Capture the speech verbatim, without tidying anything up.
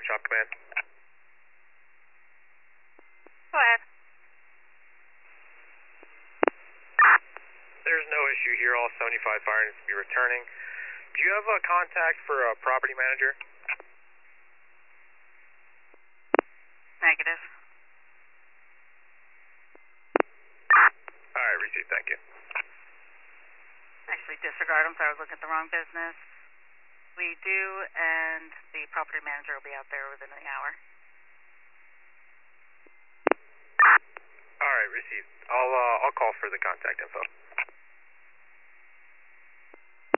Shop Command. Go ahead. There's no issue here. All seventy-five fire needs to be returning. Do you have a contact for a property manager? Negative. Alright, received. Thank you. Actually, disregard them, so I was looking at the wrong business. We do, and the property manager will be out there within an hour. Alright, received. I'll, uh, I'll call for the contact info.